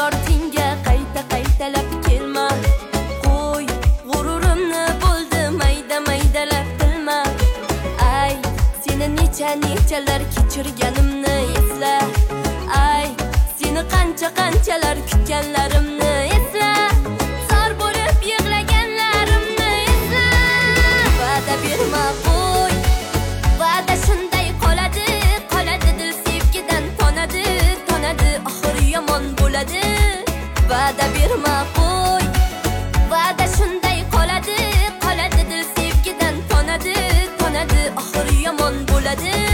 ortingga qaytalab kelma. Qo'y g'ururimni bo'ldi maydalab bilma. Ay, seni nechalar kechirganimni esla. Ay, seni qanchalar kutganlarimni esla. Zor bo'lib yig'laganlarimni esla. Va'da berma qo'y, va'da shunday qoladi. Dil sevgidan tonadi. Oxir yomon bo'ladi. Va'da berma qo'y, va'da shunday qoladi. Dil sevgidan tonadi. Oxir yomon bo'ladi.